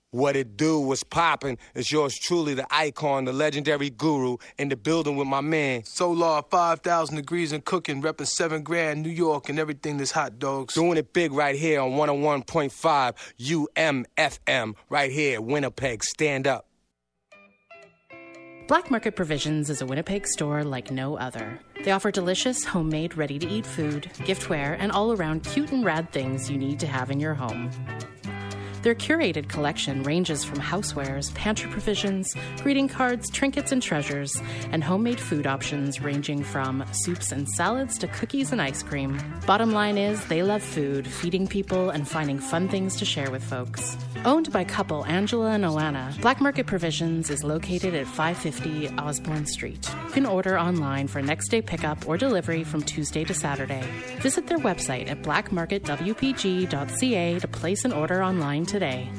What it do was poppin'. It's yours truly, the icon, the legendary guru, in the building with my man. Solar 5,000 degrees and cooking, reppin' 7 grand, New York, and everything that's hot dogs. Doing it big right here on 101.5 UMFM, right here, Winnipeg. Stand up. Black Market Provisions is a Winnipeg store like no other. They offer delicious, homemade, ready-to-eat food, giftware, and all-around cute and rad things you need to have in your home. Their curated collection ranges from housewares, pantry provisions, greeting cards, trinkets and treasures, and homemade food options ranging from soups and salads to cookies and ice cream. Bottom line is, they love food, feeding people, and finding fun things to share with folks. Owned by couple Angela and Oana, Black Market Provisions is located at 550 Osborne Street. You can order online for next-day pickup or delivery from Tuesday to Saturday. Visit their website at blackmarketwpg.ca to place an order online today.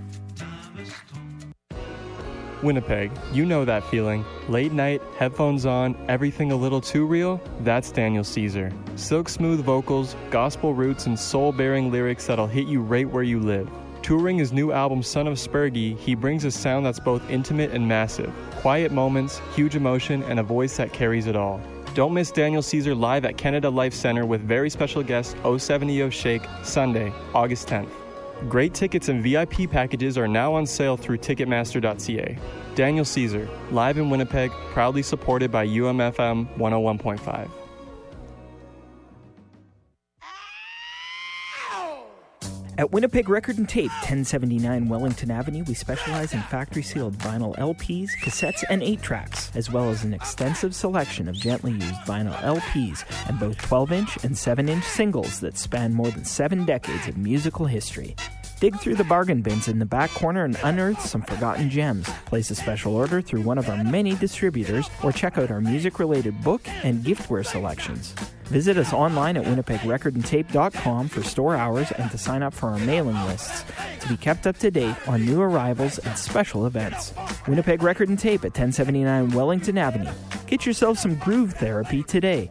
Winnipeg, you know that feeling. Late night, headphones on, everything a little too real? That's Daniel Caesar. Silk smooth vocals, gospel roots, and soul-bearing lyrics that'll hit you right where you live. Touring his new album Son of Spurgy, he brings a sound that's both intimate and massive. Quiet moments, huge emotion, and a voice that carries it all. Don't miss Daniel Caesar live at Canada Life Centre with very special guest 070 Shake, Sunday, August 10th. Great tickets and VIP packages are now on sale through Ticketmaster.ca. Daniel Caesar, live in Winnipeg, proudly supported by UMFM 101.5. At Winnipeg Record and Tape, 1079 Wellington Avenue, we specialize in factory-sealed vinyl LPs, cassettes, and 8-tracks, as well as an extensive selection of gently used vinyl LPs and both 12-inch and 7-inch singles that span more than 7 decades of musical history. Dig through the bargain bins in the back corner and unearth some forgotten gems. Place a special order through one of our many distributors or check out our music-related book and giftware selections. Visit us online at winnipegrecordandtape.com for store hours and to sign up for our mailing lists to be kept up to date on new arrivals and special events. Winnipeg Record and Tape at 1079 Wellington Avenue. Get yourself some groove therapy today.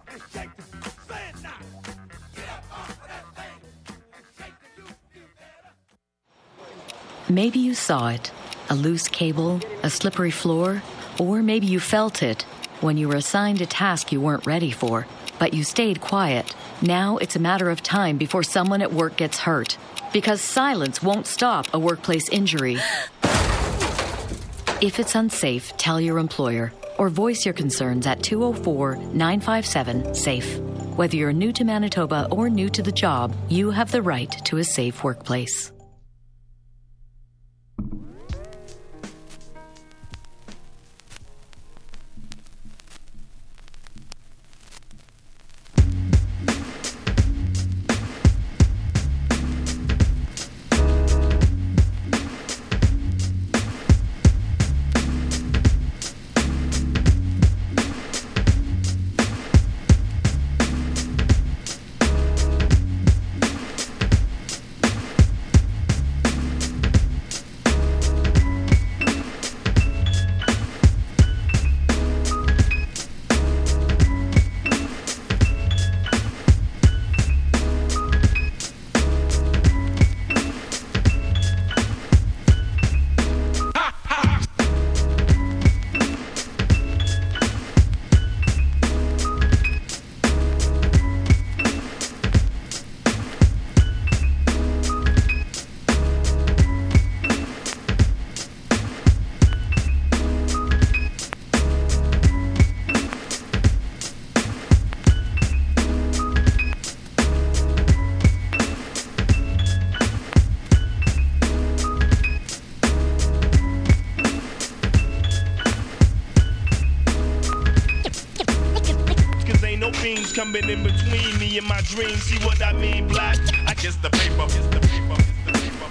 Maybe you saw it, a loose cable, a slippery floor, or maybe you felt it when you were assigned a task you weren't ready for, but you stayed quiet. Now it's a matter of time before someone at work gets hurt, because silence won't stop a workplace injury. If it's unsafe, tell your employer or voice your concerns at 204-957-SAFE. Whether you're new to Manitoba or new to the job, you have the right to a safe workplace. Coming in between me and my dreams, see what I mean, black? I kiss the paper, kiss the paper, kiss the paper.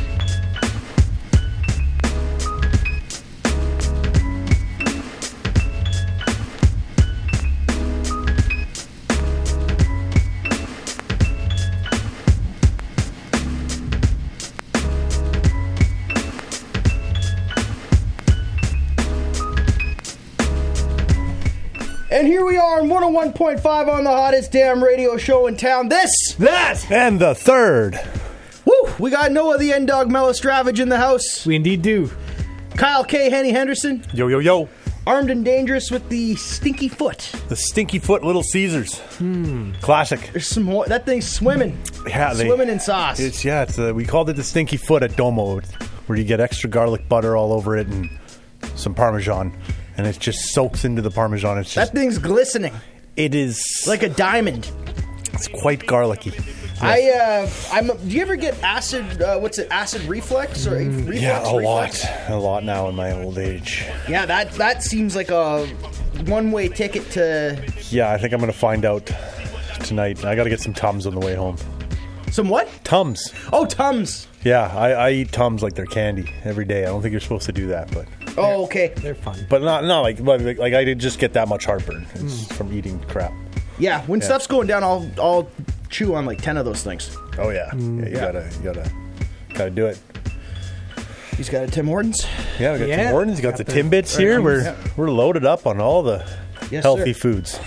And here we are on 101.5 on the hottest damn radio show in town. This, that, and the third. Woo! We got Noah the N-Dog Mellistravage in the house. We indeed do. Kyle K. Henny Henderson. Yo, yo, yo. Armed and dangerous with the Stinky Foot. The Stinky Foot Little Caesars. Classic. There's some more. That thing's swimming. Yeah, swimming in sauce. We called it the Stinky Foot at Domo, where you get extra garlic butter all over it and some Parmesan, and it just soaks into the Parmesan. It's just, that thing's glistening. It is like a diamond. It's quite garlicky. Yes. Do you ever get acid? Acid reflux or reflux? Yeah, a lot now in my old age. Yeah, that seems like a one-way ticket to. Yeah, I think I'm going to find out tonight. I got to get some Tums on the way home. Some what? Tums. Oh, Tums. Yeah, I eat Tums like they're candy every day. I don't think you're supposed to do that, but. Oh, okay. They're fun, but not like I did just get that much heartburn from eating crap. Yeah, when stuff's going down, I'll chew on like 10 of those things. Oh yeah, you gotta do it. He's got a Tim Hortons. Yeah, we got Tim Hortons. You got the Timbits here. We're loaded up on all the healthy foods.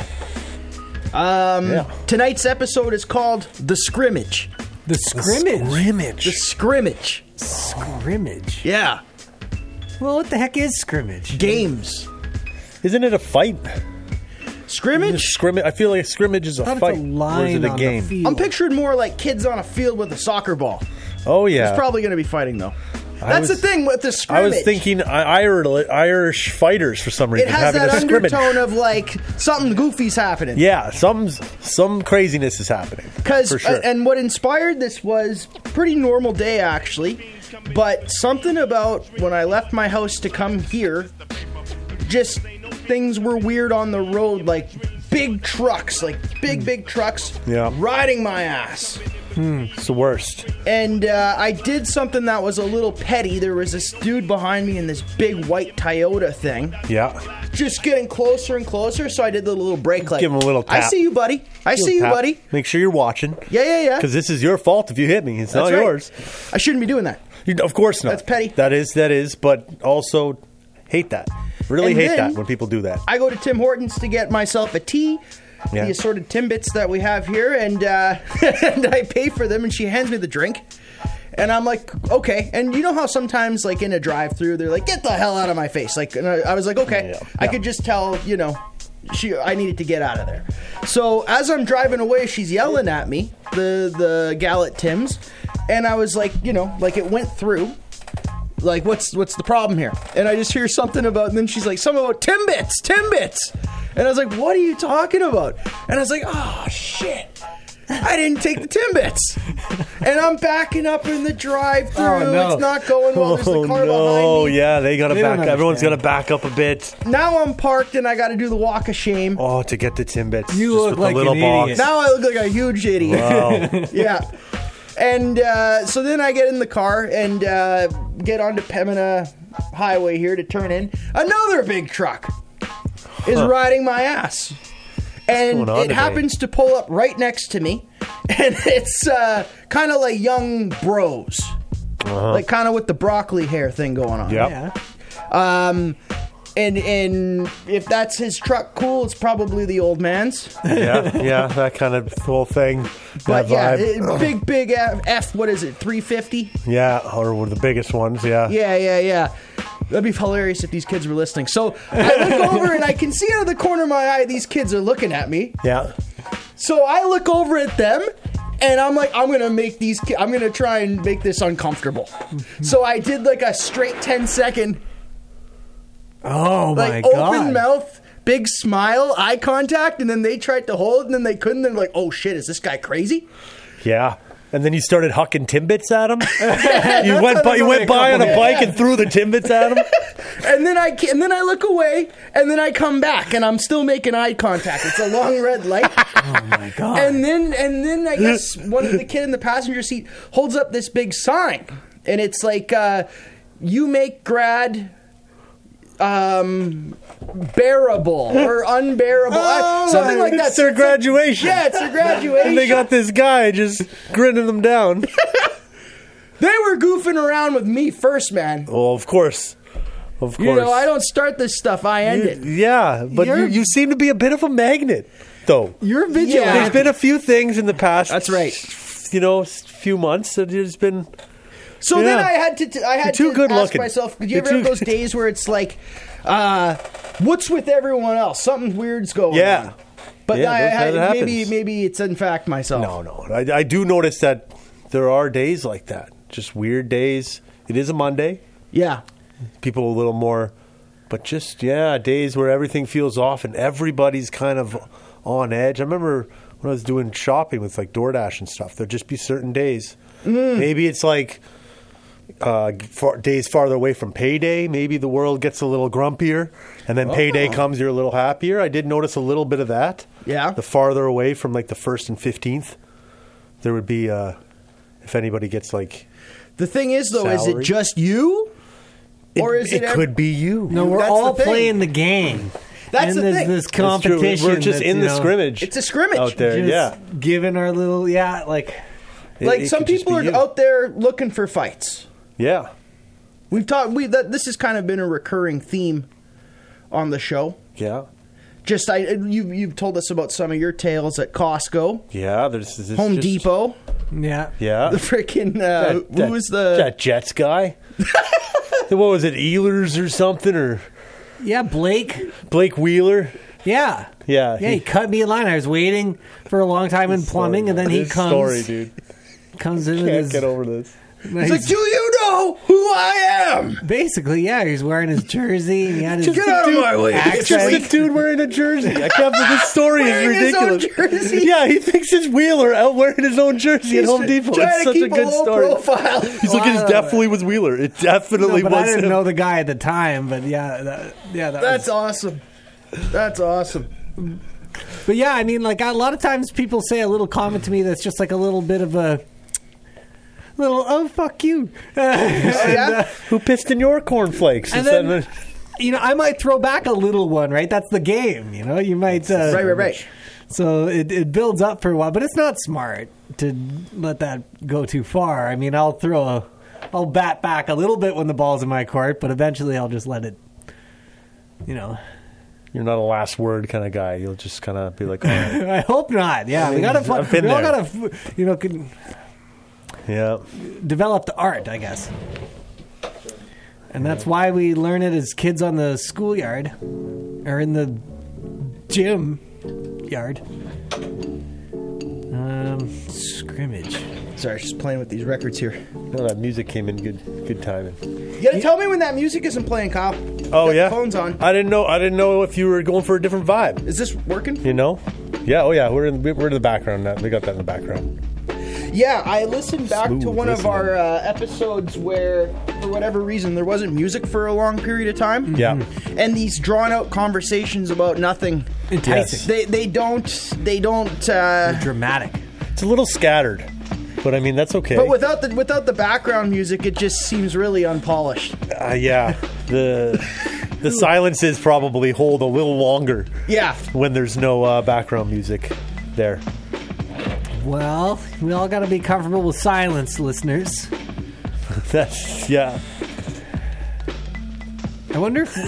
Tonight's episode is called The Scrimmage. The Scrimmage. The Scrimmage. Scrimmage. Yeah. Well, what the heck is scrimmage? Games. Isn't it a fight? Scrimmage? I feel like a scrimmage is a fight. It's a line or is it a on game? the field. I'm picturing more like kids on a field with a soccer ball. Oh yeah. There's probably going to be fighting though. That's the thing with the scrimmage. I was thinking Irish fighters for some reason. It has having that a scrimmage. undertone of like something goofy's happening. Yeah, some craziness is happening. For sure. And what inspired this was pretty normal day actually, but something about when I left my house to come here, just things were weird on the road, like big trucks, big trucks riding my ass. It's the worst. And I did something that was a little petty. There was this dude behind me in this big white Toyota thing. Yeah. Just getting closer and closer, so I did the little brake light. Give him a little tap. I see you, buddy. I see you, buddy. Make sure you're watching. Yeah. Because this is your fault if you hit me. It's not yours. I shouldn't be doing that. Of course not. That's petty. That is, but also hate that. Really hate that when people do that. I go to Tim Hortons to get myself a tea. The assorted Timbits that we have here, and I pay for them, and she hands me the drink, and I'm like, okay. And you know how sometimes, like in a drive-through, they're like, "Get the hell out of my face!" Like, and I was like, okay. I could just tell, I needed to get out of there. So as I'm driving away, she's yelling at me, the gal at Tim's, and I was like, like it went through. Like, what's the problem here? And I just hear something about, and then she's like, something about Timbits. And I was like, what are you talking about? And I was like, oh, shit. I didn't take the Timbits. And I'm backing up in the drive-thru. Oh, no. It's not going well. There's the car behind me. Oh, yeah. They got to back up. Everyone's got to back up a bit. Now I'm parked, and I got to do the walk of shame. Oh, to get the Timbits. You look like an idiot. Now I look like a huge idiot. Wow. Yeah. And so then I get in the car and get onto Pembina Highway here to turn in. Another big truck is riding my ass. And it happens to pull up right next to me. And it's kind of like young bros. Like kind of with the broccoli hair thing going on. Yep. Yeah. And if that's his truck, cool. It's probably the old man's. Yeah, that kind of whole thing. But that vibe. big F. What is it? 350. Yeah, or one of the biggest ones. Yeah. Yeah. That'd be hilarious if these kids were listening. So I look over and I can see out of the corner of my eye these kids are looking at me. Yeah. So I look over at them. And I'm like, I'm gonna try and make this uncomfortable. So I did like a straight 10-second. Oh my like, god! Open mouth, big smile, eye contact, and then they tried to hold, and then they couldn't. They're like, "Oh shit, is this guy crazy?" Yeah. And then you started hucking Timbits at him. you went by on a bike and threw the Timbits at him. and then I look away, and then I come back, and I'm still making eye contact. It's a long red light. Oh my god! And then I guess the kid in the passenger seat holds up this big sign, and it's like, "You make grad." Bearable or unbearable, something like that. It's their graduation. Yeah, it's their graduation. And they got this guy just grinning them down. They were goofing around with me first, man. Oh, of course. Of course. I don't start this stuff, I end it. Yeah, but you seem to be a bit of a magnet, though. You're vigilant. There's been a few things in the past. That's right. few months, it's been. So then I had to ask looking. myself, do you ever have those days where it's like, what's with everyone else? Something weird's going on. But maybe it's in fact myself. No. I do notice that there are days like that. Just weird days. It is a Monday. Yeah. People a little more, but just, days where everything feels off and everybody's kind of on edge. I remember when I was doing shopping with like DoorDash and stuff, there'd just be certain days. Maybe it's like days farther away from payday. Maybe the world gets a little grumpier, and then payday comes, you're a little happier. I did notice a little bit of that. Yeah. The farther away from like the 1st and 15th, there would be, if anybody gets like... The thing is, though, is it just you? Or is it could be you. No, we're all playing the game. That's and the thing. This competition. We're just in the scrimmage. It's a scrimmage out there. Just giving our little some people are out there looking for fights. Yeah, this has kind of been a recurring theme on the show. Yeah, just you've told us about some of your tales at Costco. Yeah, there's Home Depot. Yeah. The freaking who was that Jets guy? What was it, Ehlers or something? Or Blake Wheeler. Yeah. He cut me in line. I was waiting for a long time in plumbing, and then he comes. Story, dude. Comes in. Can't get over this. He's like, do you know who I am? Basically, yeah. He's wearing his jersey. And he had his get out of my way. It's just a dude wearing a jersey. I can't believe this story is ridiculous. His own jersey. Yeah, he thinks it's Wheeler out wearing his own jersey at Home Depot. It's such a good story. Profile. He's like, it definitely was Wheeler. It definitely was. I didn't know the guy at the time, but that's awesome. That's awesome. But yeah, I mean, like a lot of times people say a little comment to me that's just like a little bit of a little, oh, fuck you. Who pissed in your cornflakes? And then, I might throw back a little one, right? That's the game, You might... Right. So it builds up for a while, but it's not smart to let that go too far. I mean, I'll bat back a little bit when the ball's in my court, but eventually I'll just let it, You're not a last word kind of guy. You'll just kind of be like, all right. I hope not. Yeah, we all gotta, develop the art, I guess. And that's why we learn it as kids on the schoolyard or in the gym yard. Scrimmage. Sorry, just playing with these records here. No, that music came in good timing. You gotta tell me when that music isn't playing, Kyle. Oh yeah, phone's on. I didn't know if you were going for a different vibe. Is this working? Yeah. Oh yeah, we're in the background now. We got that in the background. Yeah, I listened back to one of our episodes where, for whatever reason, there wasn't music for a long period of time. Yeah, and these drawn-out conversations about nothing. Enticing. They don't. They're dramatic. It's a little scattered, but I mean that's okay. But without the background music, it just seems really unpolished. Yeah, the silences probably hold a little longer. Yeah, when there's no background music there. Well, we all got to be comfortable with silence, listeners. Yeah. I wonder if...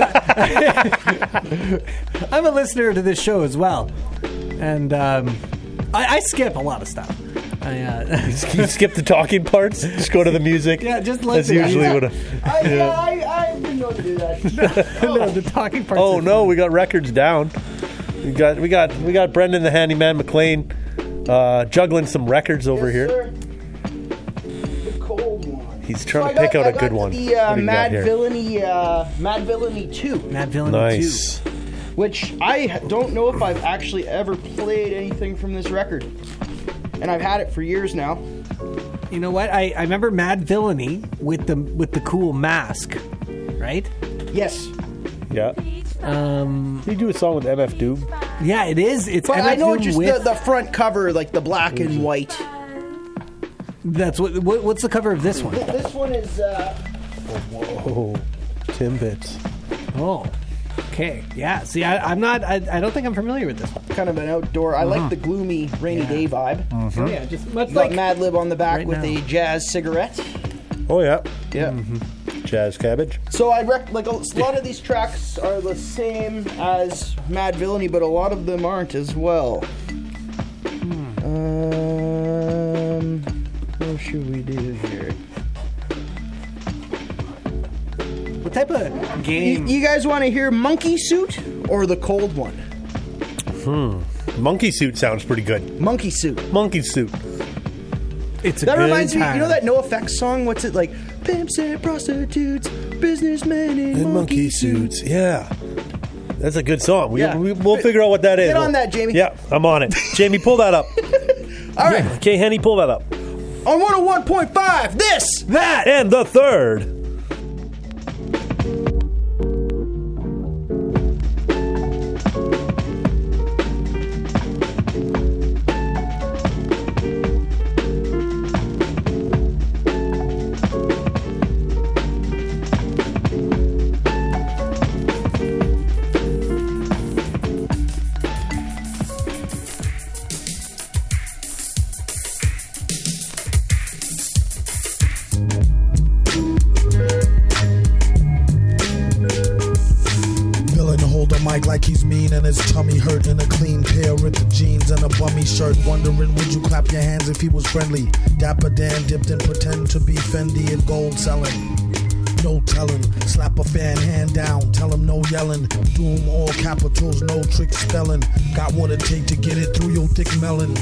I'm a listener to this show as well. And I skip a lot of stuff. You skip the talking parts? Just go to the music? Yeah, just listen. That's usually what I didn't know to do that. No, the talking parts. Oh, no, we got records down. We got Brendan the Handyman McLean juggling some records over here. Sir. The cold one. He's trying to pick out a good one. The Mad Villainy 2. Mad Villainy 2. Which I don't know if I've actually ever played anything from this record. And I've had it for years now. You know what? I remember Mad Villainy with the cool mask, right? Yes. Yeah. Did you do a song with MF Doom? Yeah, it is. It's but MF I know Doom just with... the front cover, like the black and white. That's what's the cover of this one? This one is whoa. Timbits. Oh. Okay. Yeah. See, I don't think I'm familiar with this one. Kind of an outdoor. I like the gloomy rainy day vibe. Mm-hmm. Yeah, just much like Madlib on the back right with now. a jazz cigarette. Oh yeah. Yeah. Mm-hmm. Jazz cabbage. So I like a lot of these tracks are the same as Mad Villainy, but a lot of them aren't as well. here. What type of game? You guys want to hear Monkey Suit or the cold one? Monkey Suit sounds pretty good. Monkey Suit. Monkey Suit. It's a That good reminds me, time. you know that NoFX song? What's it like? Pimps and prostitutes, businessmen in monkey suits. Yeah. That's a good song. Yeah. We'll figure out what that is. Get on that, Jamie. Yeah, I'm on it. Jamie, pull that up. All right. Okay, Henny, pull that up. On 101.5, this, that, and the third. Mike like he's mean and his tummy hurt in a clean pair of ripped jeans and a bummy shirt. Wondering would you clap your hands if he was friendly? Dapper Dan dipped and pretend to be Fendi and gold selling. No telling, slap a fan hand down, tell him no yelling. Doom all capitals, no trick spelling. Got what it take to get it through your thick melon.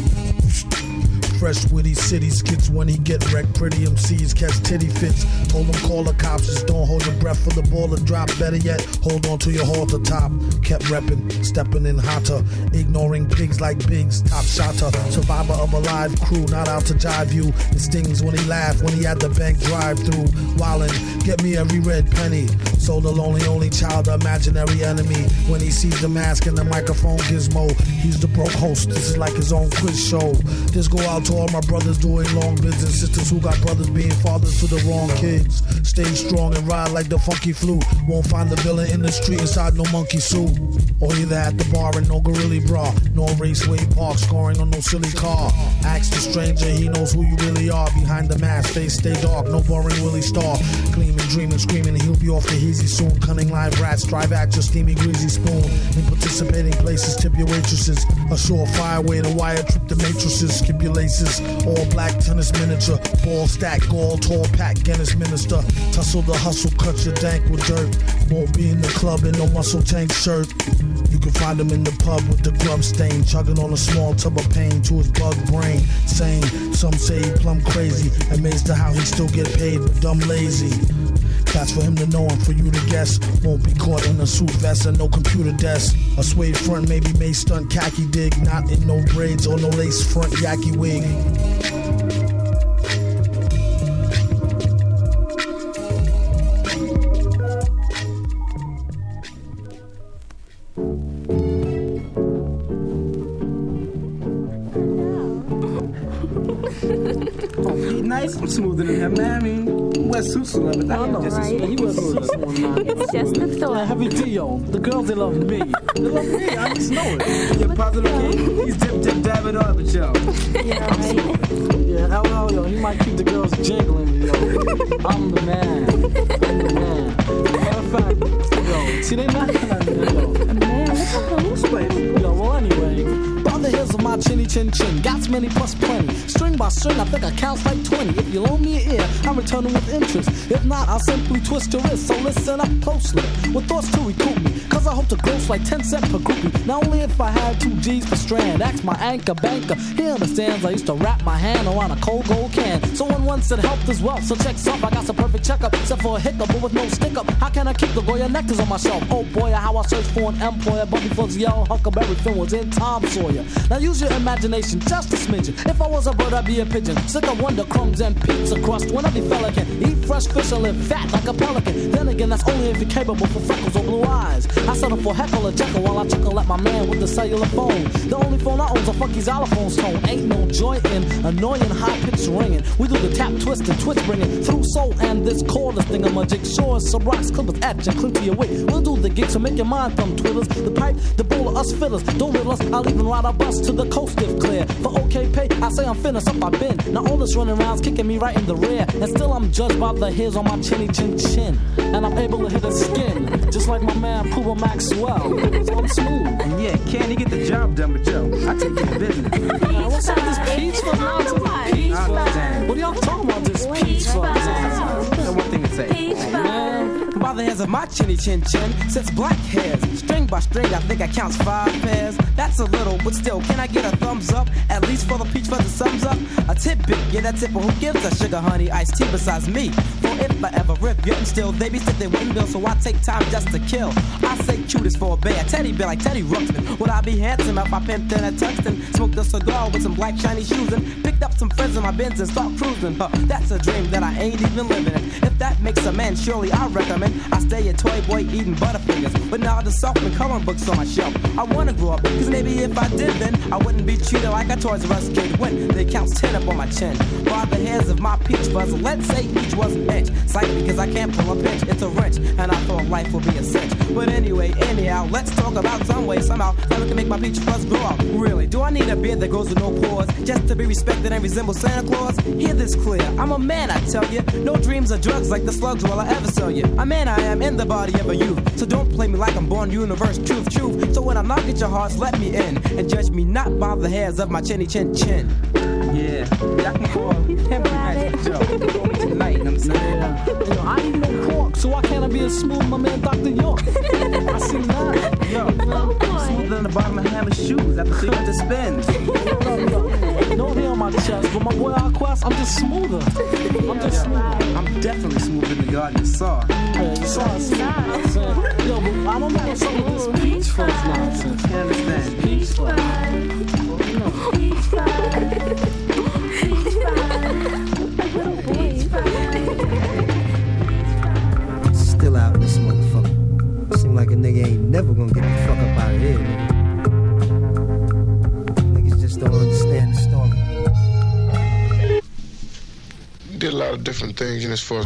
Fresh witty city skits when he get wrecked. Pretty MCs catch titty fits. Told him call the cops, just don't hold your breath for the ball to drop. Better yet, hold on to your halter top. Kept reppin', steppin' in hotter. Ignoring pigs like Biggs, top shotter. Survivor of a live crew, not out to jive you. It stings when he laugh, when he had the bank drive through. Wildin', get me every red penny. So the only child, the imaginary enemy. When he sees the mask and the microphone gizmo, he's the broke host, this is like his own quiz show. This go out to all my brothers doing long business, sisters who got brothers being fathers to the wrong kids. Stay strong and ride like the funky flute. Won't find the villain in the street inside no monkey suit. Or either at the bar in no gorilla bra, no raceway park scoring on no silly car. Ask the stranger, he knows who you really are. Behind the mask, face stay dark, no boring Willie Star. Gleaming, dreaming, screaming, he'll be off the easy soon. Cunning live rats, strive at your steamy greasy spoon. In participating places, tip your waitresses. A surefire way to wire trip the matrices. Skip your laces, all black tennis miniature. Ball stack, gold, tall pack, Guinness minister. Tussle the hustle, cut your dank with dirt. Won't be in the club in no muscle tank shirt. You can find him in the pub with the grub stain, chugging on a small tub of pain to his bug brain. Saying, some say he plumb crazy. Amazed to how he still get paid, but dumb lazy. That's for him to know and for you to guess. Won't be caught in a suit vest and no computer desk. A suede front, maybe may stunt khaki dig. Not in no braids or no lace front yaki wig. Nice, I'm smoother than him, man. I mean, West Susu love it. I know, right? You West Susu. It's just a thought. Heavy Dio. The girls, they love me. They love me. I just know it. You're positive kid. He's dip, dabbing on the show. Yeah, right. Yeah, LL, yo, he might keep the girls jingling, yo. I'm the man. I'm the man. Matter of fact, yo, see, they not yo. Man, what's up? Yo, well, anyway. The hills of my chinny chin chin, got many plus plenty. String by string, I think I count like 20. If you loan me an ear, I'm returning with interest. If not, I'll simply twist your wrist. So listen up closely, with thoughts to recoup me. Cause I hope to gross like 10 cents per groupie. Not only if I had 2 G's per strand. Ask my anchor banker, he understands. I used to wrap my hand around a cold gold can. Someone once said help as well, so check's up. I got some perfect checkup, except for a hiccup, but with no stick up. How can I keep the Goya nectars on my shelf? Oh boy, how I searched for an employer, but before the yellow Huckleberry Finn was in Tom Sawyer. Now use your imagination, just a smidgen. If I was a bird, I'd be a pigeon. Sick of wonder crumbs and pizza crust. When every fella can eat fresh fish and live fat like a pelican. Then again, that's only if you're capable for freckles or blue eyes. I settle for heckle or jekyll while I chuckle at my man with the cellular phone. The only phone I own's a funky xylophone's tone. Ain't no joy in annoying high-pitched ringing. We do the tap, twist, and twitch bringing through soul and this cordless thing. I'm a jig sure some rocks, clippers, etch, and clip to your wig. We'll do the gig, so make your mind thumb twiddlers. The pipe, the bowl of us fiddlers. Don't riddle us, I'll even ride our bus to the coast if clear. For okay pay, I say I'm finished up, I've been. Now all this running around's kicking me right in the rear. And still I'm judged by the hairs on my chinny chin chin. and I'm able to hit his skin, just like my man Puma Maxwell. So I'm smooth. And yeah, can he get the job done, but yo, I take you to business. Man, what's up with this peach fuzz nonsense? Peach fuzz? What are y'all talking about, this peach fuzz nonsense? Got one thing to say. Man. By the hairs of my chinny chin chin, sets black hairs. String by string, I think I counts 5 pairs. That's a little, but still, can I get a thumbs up? At least for the peach fuzz that sums up. A tidbit, yeah, that tipper who gives a sugar honey iced tea besides me. For if I ever rip, yet and still, they be sit they wouldn't bill, so I take time just to kill. I say cutest for a bear, teddy bear like Teddy Ruxpin. Would I be handsome if I pimped in a Tuxton? Smoked a cigar with some black shiny shoes and picked up some friends in my Benz and start cruising. That's a dream that I ain't even living in. If that makes a man, surely I recommend I stay a toy boy eating Butterfingers. But now the self and coloring books on my shelf. I wanna grow up, cause maybe if I did then I wouldn't be treated like a Toys R Us kid when they counts 10 up on my chin. By the hairs of my peach fuzz, let's say each was an inch. Slightly because I can't pull a pinch, it's a wrench, and I thought life would be a cinch. But anyway, anyhow, let's talk about some way, somehow, that we can make my peach fuzz grow up. Really, do I need a beard that goes with no pores, just to be respected and resemble Santa Claus? Hear this clear, I'm a man, I tell you. No dreams or drugs like the slugs will I ever sell you. A man I am in the body of a youth, so don't play me like I'm born universe, truth. So when I knock at your hearts, let me in, and judge me not by the hairs of my chinny chin chin. Yeah, y'all can call him Joe. Tonight, you know what I'm saying? Yeah. Yo, I ain't no pork, so why can't I be as smooth, my man Dr. York? I see that. Yo, smoother than the bottom of Hammer's shoes after 300 spins. No hair on my chest, but my boy Aquas, I'm just smoother. I'm just smoother. I'm definitely smoother than the garden you saw. Yeah, you saw us. Yo, but I don't know what's up with this peach fuzz nonsense. I can't understand. Peach fuzz. Peach fuzz. Still out this motherfucker. Seem like a nigga ain't never gonna get the fuck up out of here. Niggas just don't understand the story. We did a lot of different things in this first.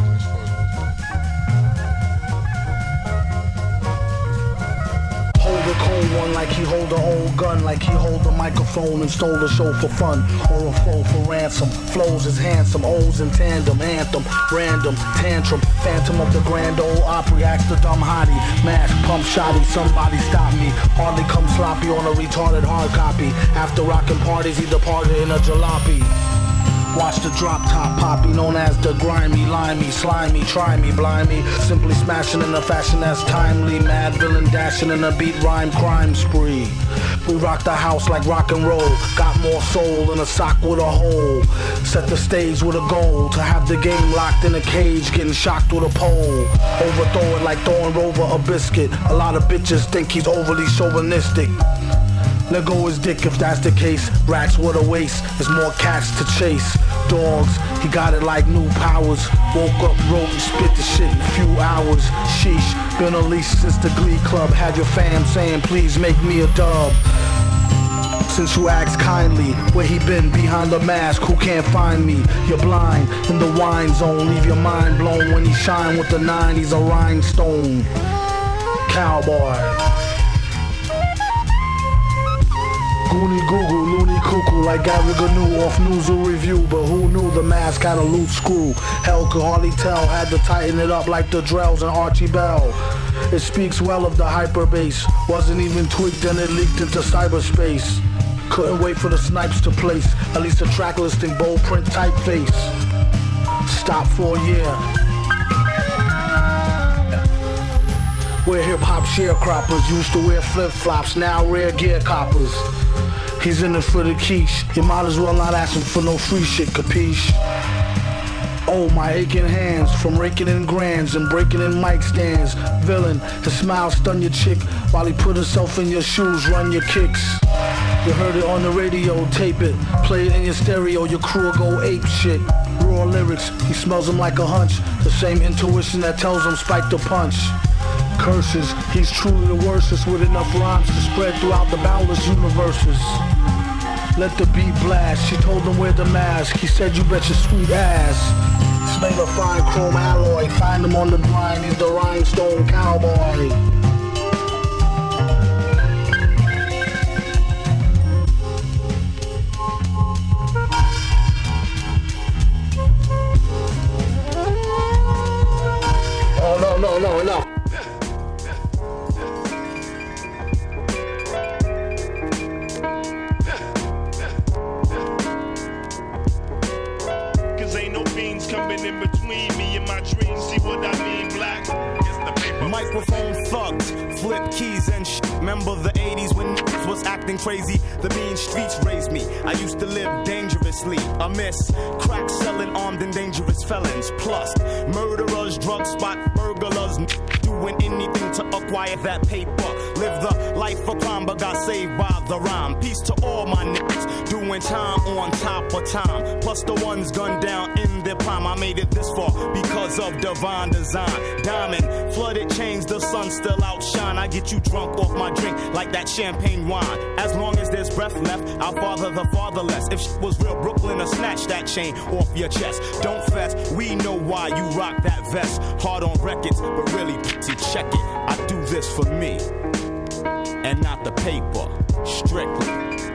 Hold a cold one like he hold a old gun, like he hold a microphone and stole the show for fun, or a flow for ransom. Flows is handsome, O's in tandem, anthem, random, tantrum, phantom of the grand old Opry, ask the dumb hottie, mask, pump shotty, somebody stop me, hardly come sloppy on a retarded hard copy. After rockin' parties, he departed in a jalopy. Watch the drop top poppy, known as the grimy, limey, slimy, try me, blind me. Simply smashing in a fashion that's timely. Mad villain dashing in a beat rhyme crime spree. We rock the house like rock and roll. Got more soul than a sock with a hole. Set the stage with a goal to have the game locked in a cage, getting shocked with a pole. Overthrow it like throwing Rover a biscuit. A lot of bitches think he's overly chauvinistic. Let go his dick if that's the case. Rats with a waist, there's more cats to chase. Dogs, he got it like new powers. Woke up, wrote and spit the shit in a few hours. Sheesh, been unleashed since the Glee Club. Had your fam saying please make me a dub. Since you asked kindly, where he been behind the mask, who can't find me? You're blind, in the wine zone, leave your mind blown. When he shine with the 9, he's a rhinestone cowboy. Goonie Google, loony cuckoo like Gary Gnu off News or Review. But who knew the mask had a loose screw? Hell could hardly tell, had to tighten it up like the Drells and Archie Bell. It speaks well of the hyper bass. Wasn't even tweaked and it leaked into cyberspace. Couldn't wait for the snipes to place at least a track listing, bold print typeface. Stop for a year. We're hip-hop sharecroppers, used to wear flip-flops, now rare gear coppers. He's in it for the quiche, you might as well not ask him for no free shit, capiche? Oh, my aching hands, from raking in grands and breaking in mic stands. Villain, his smile stun your chick, while he put himself in your shoes, run your kicks. You heard it on the radio, tape it, play it in your stereo, your crew will go ape shit. Raw lyrics, he smells them like a hunch, the same intuition that tells him spike the punch. Curses, he's truly the worstest with enough rhymes to spread throughout the boundless universes. Let the beat blast, she told him wear the mask, he said you bet your sweet ass. It's made of fine chrome alloy, find him on the grind, he's the rhinestone cowboy. no. Cause ain't no beans coming in between me and my dreams. See what I mean, black? It's the paper. Microphone thugs, flip keys and Remember the 80s when was acting crazy? The mean streets raised me. I used to live dangerously. A miss, crack selling armed and dangerous felons. Plus, murderers, drug spot burglars, doing anything to acquire that paper. Live the life of crime, but got saved by the rhyme. Peace to all my niggas, doing time on top of time. Plus the ones gunned down in their prime. I made it this far because of divine design. Diamond, flooded chains, the sun still outshine. I get you drunk off my drink like that champagne wine. As long as there's breath left, I'll father the fatherless. If shit was real, Brooklyn will snatch that chain off your chest. Don't fess, we know why you rock that vest. Hard on records, but really, check it. I do this for me, and not the paper. Strictly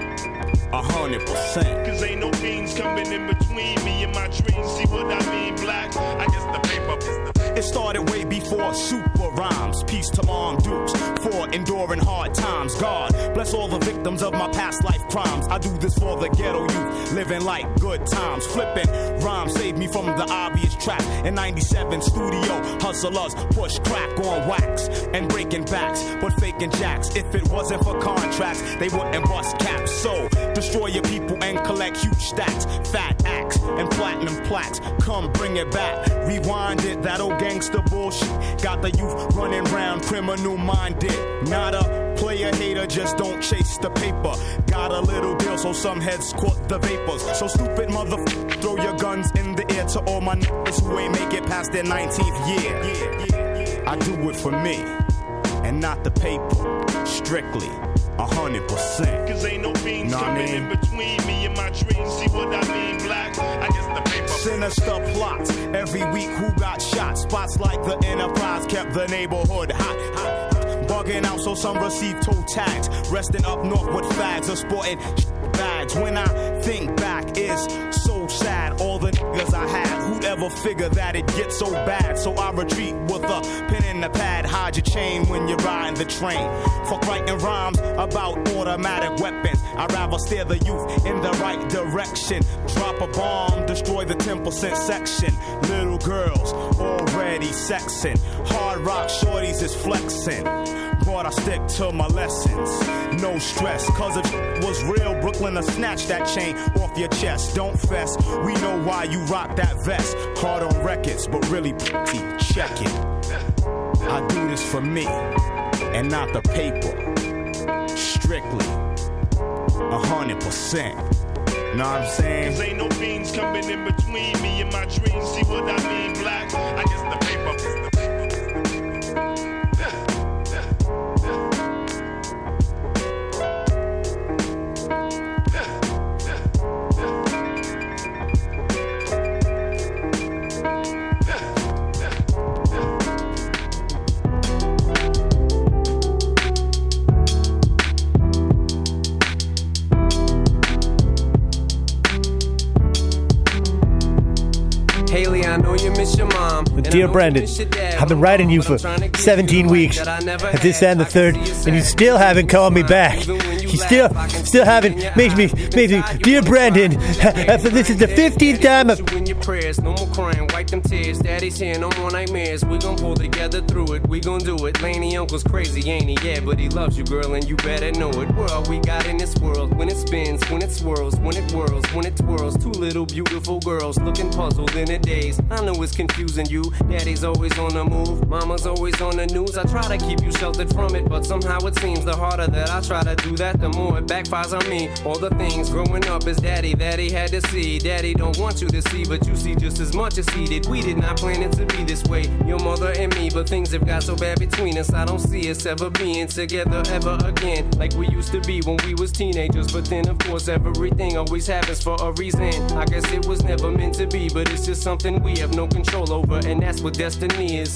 100%. Cause ain't no beans coming in between me and my dreams. See what I mean, black? I guess the paper. It started way before super rhymes. Peace to Mom Dukes for enduring hard times. God bless all the victims of my past life crimes. I do this for the ghetto youth, living like good times. Flipping rhymes saved me from the obvious trap. In 97 studio, hustlers push crack on wax and breaking backs, but faking jacks. If it wasn't for contracts, they wouldn't bust caps. So destroy your people and collect huge stacks. Fat axe and platinum plaques. Come bring it back. Rewind it, that old gangster bullshit. Got the youth running round criminal minded. Not a player hater, just don't chase the paper. Got a little deal, so some heads caught the vapors. So stupid motherfucker, throw your guns in the air to all my niggas who ain't make it past their 19th year. I do it for me, and not the paper. Strictly 100%. Cause ain't no beans coming in between me and my dreams. See what I mean, black? I guess the paper. Sinister plots every week. Who got shot? Spots like the Enterprise kept the neighborhood hot. Bugging out so some receive toe tags. Resting up north with fags or sporting bags. When I think back, it's so sad. All the niggas I had, who'd ever figure that it gets so bad? So I retreat with a pen in the pad. Hide your chain when you're riding the train. Fuck writing rhymes about automatic weapons. I'd rather steer the youth in the right direction. Drop a bomb, destroy the 10% section. Little girls already sexing. Hard rock shorties is flexing. But I stick to my lessons. No stress, cause if it was real, Brooklyn will snatch that chain off your chest. Don't fess, we know why you rock that vest. Hard on records, but really pretty, check it. I do this for me, and not the paper. Strictly 100%. Know what I'm saying? Cause ain't no beans coming in between me and my dreams. See what I mean, black? I guess the paper. Haley, I know you miss your mom. Dear Brendan, I've been writing you for 17 weeks at this and the third, and you still haven't called me back. You still haven't made me. Dear Brendan, this is the 15th time your prayers, no more crying, wipe them tears. Daddy's here, no more nightmares. We gon' pull together through it, we gon' do it. Laney uncle's crazy, ain't he? Yeah, but he loves you, girl, and you better know it. We're all we got in this world. When it spins, when it swirls, when it whirls, when it twirls. Two little beautiful girls looking puzzled in a daze. I know it's confusing you. Daddy's always on the move, mama's always on the news. I try to keep you sheltered from it, but somehow it seems the harder that I try to do that, the more it backfires on me. All the things growing up as daddy that he had to see. Daddy don't want you to see, but you see just as much as he did. We did not plan it to be this way, your mother and me, but things have got so bad between us. I don't see us ever being together ever again, like we used to be when we was teenagers. But then of course everything always happens for a reason. I guess it was never meant to be, but it's just something we have no control over, and that's what destiny is.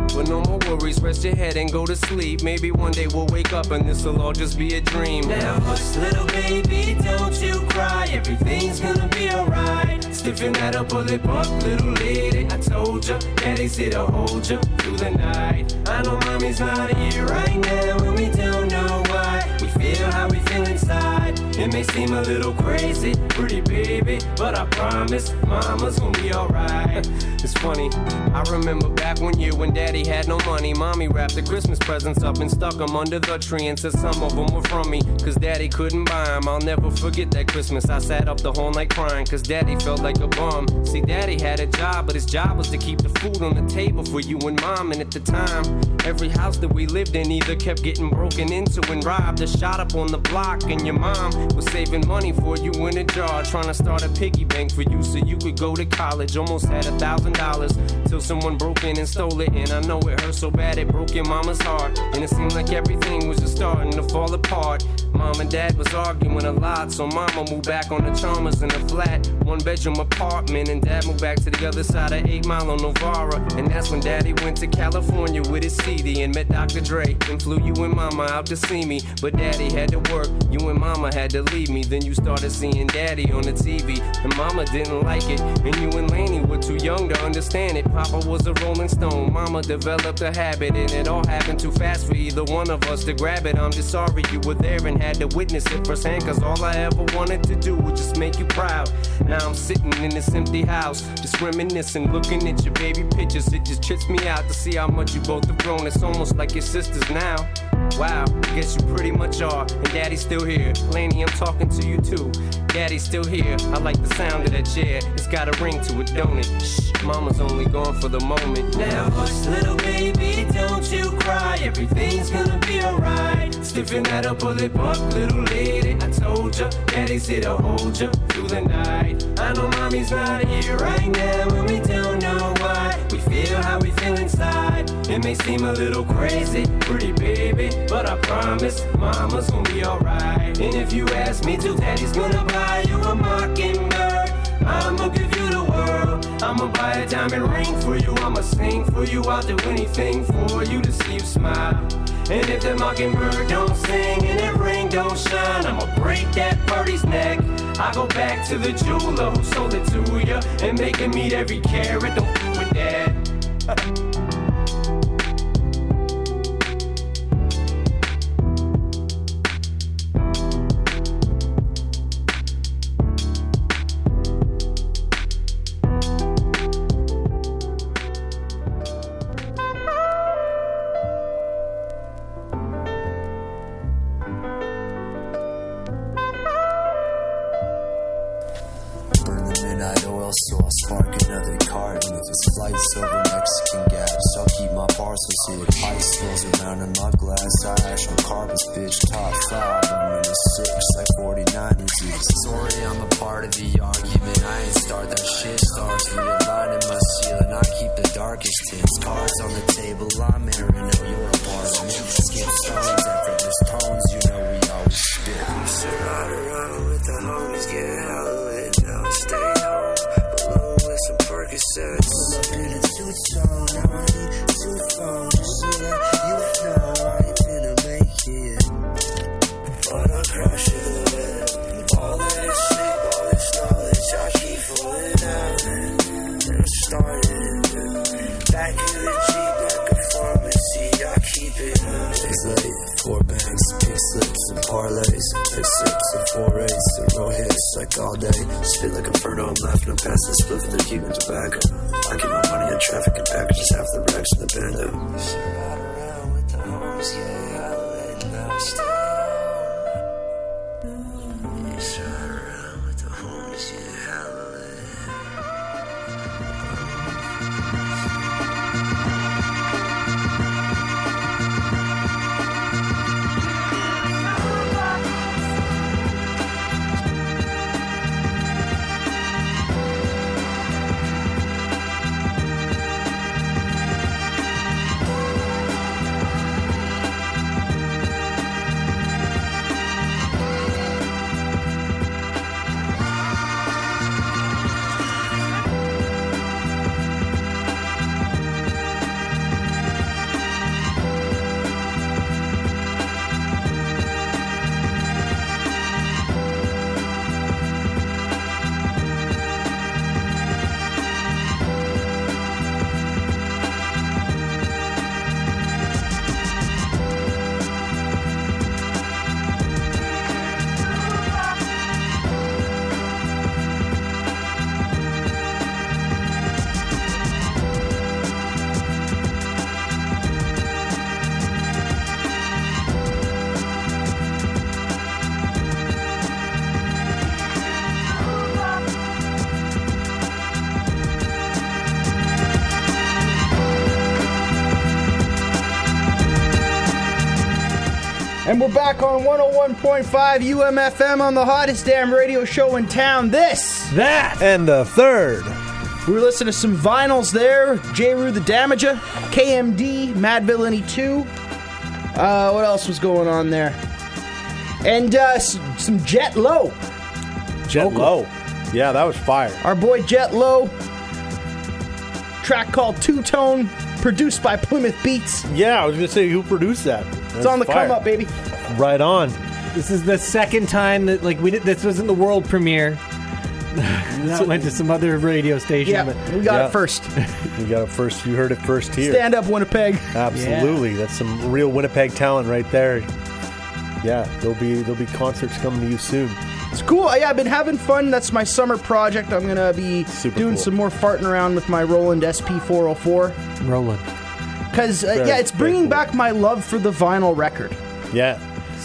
But no more worries, rest your head and go to sleep. Maybe one day we'll wake up and this'll all just be a dream. Now hush, little baby, don't you cry. Everything's gonna be alright. Stiffen that upper lip up, little lady. I told ya, daddy's here to hold ya through the night. I know mommy's not here right now, and we don't know why. We feel how we feel inside. It may seem a little crazy, pretty baby, but I promise mama's gonna be alright. It's funny, I remember back one year when daddy had no money. Mommy wrapped the Christmas presents up and stuck them under the tree and said some of them were from me, cause daddy couldn't buy them. I'll never forget that Christmas. I sat up the whole night crying cause daddy felt like a bum. See, daddy had a job, but his job was to keep the food on the table for you and mom. And at the time, every house that we lived in either kept getting broken into and robbed or shot up on the block. And your mom was saving money for you in a jar, trying to start a piggy bank for you so you could go to college. Almost had $1,000 till someone broke in and stole it. And I know it hurt so bad it broke your mama's heart. And it seemed like everything was just starting to fall apart. Mom and dad was arguing a lot, so mama moved back on the Chalmers in a flat 1-bedroom apartment, and dad moved back to the other side of 8 Mile on Novara. And that's when daddy went to California with his CD and met Dr. Dre and flew you and mama out to see me. But daddy had to work, you and mama had to leave me. Then you started seeing daddy on the TV, and mama didn't like it, and you and Laney were too young to understand it. Papa was a Rolling Stone, mama developed a habit, and it all happened too fast for either one of us to grab it. I'm just sorry you were there and had to witness it firsthand, cause all I ever wanted to do was just make you proud. Now I'm sitting in this empty house, just reminiscing, looking at your baby pictures. It just trips me out to see how much you both have grown. It's almost like your sisters now. Wow, I guess you pretty much are. And daddy's still here. Laney, I'm talking to you too. Daddy's still here. I like the sound of that chair. It's got a ring to it, don't it? Shh, mama's only gone for the moment. Now hush, little baby, don't you cry. Everything's gonna be alright. Stiffen that upper lip up, little lady. I told ya, daddy's here to hold ya through the night. I know mommy's not here right now, and we don't know why. We feel how we feel inside. It may seem a little crazy, pretty baby, but I promise mama's gonna be alright. And if you ask me to, daddy's gonna buy you a mockingbird. I'ma give you the world. I'ma buy a diamond ring for you. I'ma sing for you. I'll do anything for you to see you smile. And if the mockingbird don't sing and that ring don't shine, I'ma break that birdie's neck. I go back to the jeweler who sold it to ya and make him eat every carrot. Don't f with that. So I'll spark another carton with his flights over Mexican gaps. I'll keep my parcels hid. Ice spills around in my glass. I ash on carpets, bitch. Top 5, I'm in a 6 like 49 disease. Sorry, I'm a part of the argument. I ain't start that shit. Stars realigning my ceiling. I keep the darkest tints. Cards on the table. I'm airing out your apartment. Skip stones, effortless tones. You know we always spit. We sit right around with the homies, get hella lit. Now I stay home. Some Percocets. Pull up in a two-tone, now I need 2 phones just so that you know I ain't finna make it. But I crash it. All of this sleep, all this knowledge, I keep falling out. And I started back in the Jeep like a pharmacy, I keep it. Days late, 4 banks, pink slips and parlays, 6 sips and 4 8s, 0 hits like all day. Spit like Inferno, I'm laughing, I'm past the split and they're keeping tobacco. I get my money on traffic and packages, half the racks in the bando. We sit right around with the homies, yeah, I let now stay home. We sit right around with the homies, yeah, I let. And we're back on 101.5 UMFM on the hottest damn radio show in town. This, that, and the third. We were listening to some vinyls there. J. Rue the Damager, KMD, Mad Villainy 2. What else was going on there? And some Jet Low. Jet Low. Yeah, that was fire. Our boy Jet Low. Track called Two Tone, produced by Plymouth Beats. Yeah, I was going to say, who produced that? It's on the come up, baby. Right on. This is the second time that this wasn't the world premiere. That went to some other radio station. Yeah, but we got it first. We got it first. You heard it first here. Stand up, Winnipeg. Absolutely. Yeah. That's some real Winnipeg talent right there. Yeah, there'll be concerts coming to you soon. It's cool. Yeah, I've been having fun. That's my summer project. I'm going to be doing some more farting around with my Roland SP404. Roland. Because, it's bringing back my love for the vinyl record. Yeah.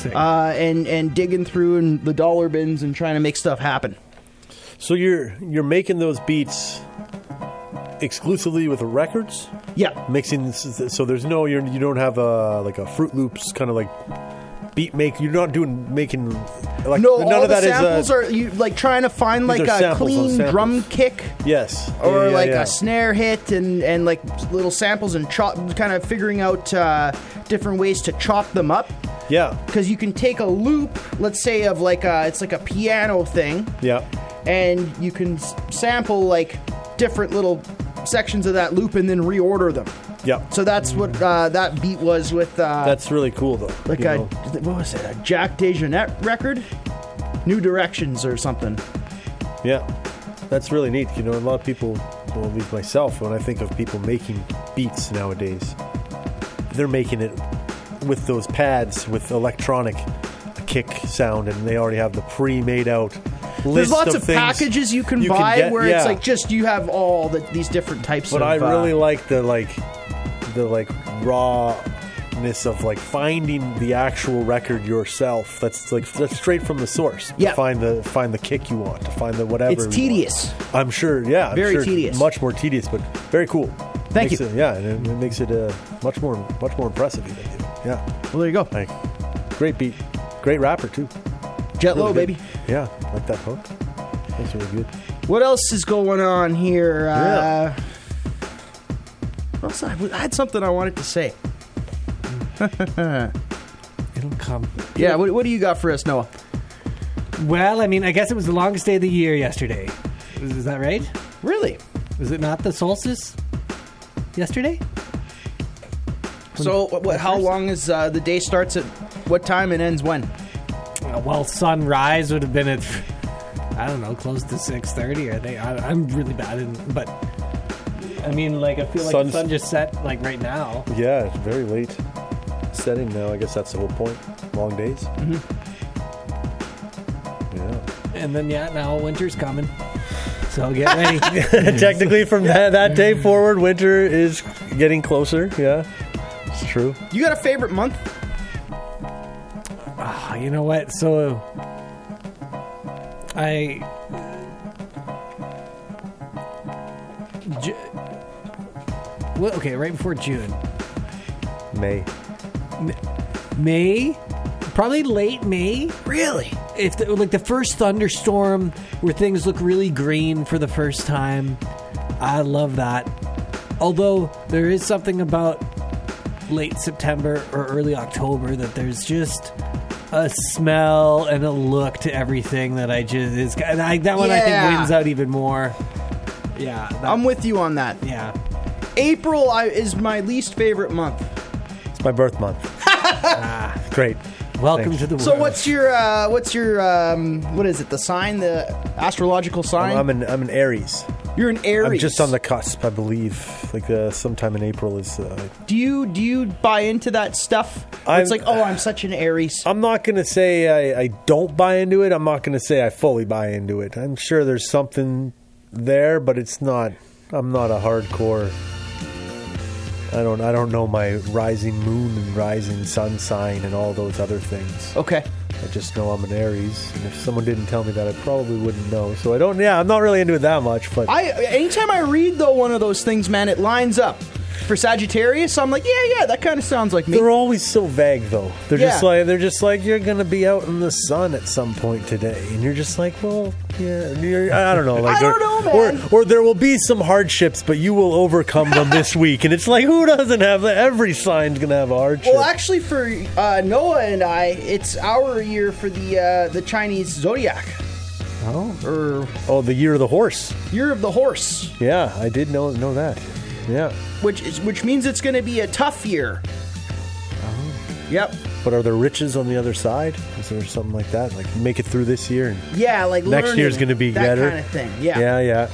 And digging through in the dollar bins and trying to make stuff happen. So you're making those beats exclusively with the records? Yeah. Mixing, so there's no, you don't have a Fruit Loops kind of like beat make. You're not making like no. None all of the that samples is are you like trying to find like a clean drum kick. Yes. Or a snare hit and like little samples and kind of figuring out different ways to chop them up. Yeah. Because you can take a loop, let's say of it's like a piano thing. Yeah. And you can sample like different little sections of that loop and then reorder them. Yeah. So that's what that beat was with. That's really cool though. Like what was it? A Jack DeJohnette record? New Directions or something. Yeah. That's really neat. You know, a lot of people, well, at least myself, when I think of people making beats nowadays, they're making it with those pads with electronic kick sound, and they already have the pre-made out list. There's lots of things packages you can buy get, where it's like just you have all these different types but of... But I really like the rawness of like finding the actual record yourself. That's straight from the source. Yeah. To find the kick you want, to find the whatever. It's tedious. I'm sure, yeah. Very I'm sure tedious. Much more tedious, but very cool. Thank you. And it makes it much more impressive even. Yeah. Well, there you go. Like, great beat. Great rapper, too. Jet Low, baby. Yeah, like that hook. That's really good. What else is going on here? I had something I wanted to say. It'll come. Yeah, what do you got for us, Noah? Well, I mean, I guess it was the longest day of the year yesterday. Is that right? Really? Was it not the solstice yesterday? So, how long is the day starts at what time and ends when? Well, sunrise would have been at, I don't know, close to 6:30. I think I'm really bad, but I mean, like I feel like the sun just set like right now. Yeah, it's very late setting now. I guess that's the whole point. Long days. Mm-hmm. Yeah. And then now winter's coming. So get ready. Technically, from that day forward, winter is getting closer. Yeah. It's true. You got a favorite month? Oh, you know what? So okay, right before June. May? Probably late May. Really? If the first thunderstorm where things look really green for the first time. I love that. Although there is something about late September or early October that there's just a smell and a look to everything that I think wins out even more. Yeah, I'm with you on that. Yeah, April is my least favorite month. It's my birth month. Great. Welcome Thanks. to the world. So what's your what is it? The sign, the astrological sign? I'm an Aries. You're an Aries. I'm just on the cusp, I believe. Like sometime in April is. Do you buy into that stuff? It's like, I'm such an Aries. I'm not gonna say I don't buy into it. I'm not gonna say I fully buy into it. I'm sure there's something there, but it's not. I'm not a hardcore. I don't know my rising moon and rising sun sign and all those other things. Okay. I just know I'm an Aries, and if someone didn't tell me that, I probably wouldn't know. So I don't. Yeah, I'm not really into it that much. But anytime I read one of those things, man, it lines up. For Sagittarius, I'm like, yeah, that kind of sounds like me. They're always so vague, though. They're Yeah. just like you're gonna be out in the sun at some point today, and you're just like, well, yeah, I don't know, like, I don't know, man. or there will be some hardships, but you will overcome them this week, and it's like, who doesn't have that? Every sign's gonna have a hardship. Well, actually, for Noah and I, it's our year for the Chinese zodiac. Oh, the year of the horse. Year of the horse. Yeah, I did know that. Yeah. Which means it's going to be a tough year. Yep. But are there riches on the other side? Is there something like that? Like, make it through this year, and Yeah, like next learning, year's going to be that better. kind of thing. Yeah. Yeah.